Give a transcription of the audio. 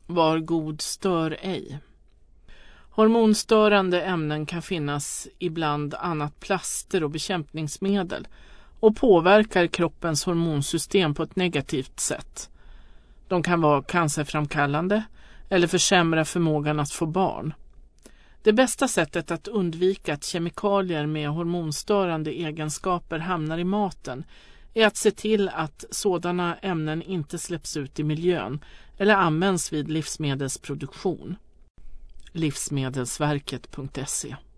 Var god stör ej. Hormonstörande ämnen kan finnas i bland annat plaster och bekämpningsmedel och påverkar kroppens hormonsystem på ett negativt sätt. De kan vara cancerframkallande eller försämra förmågan att få barn. Det bästa sättet att undvika att kemikalier med hormonstörande egenskaper hamnar i maten är att se till att sådana ämnen inte släpps ut i miljön eller används vid livsmedelsproduktion. Livsmedelsverket.se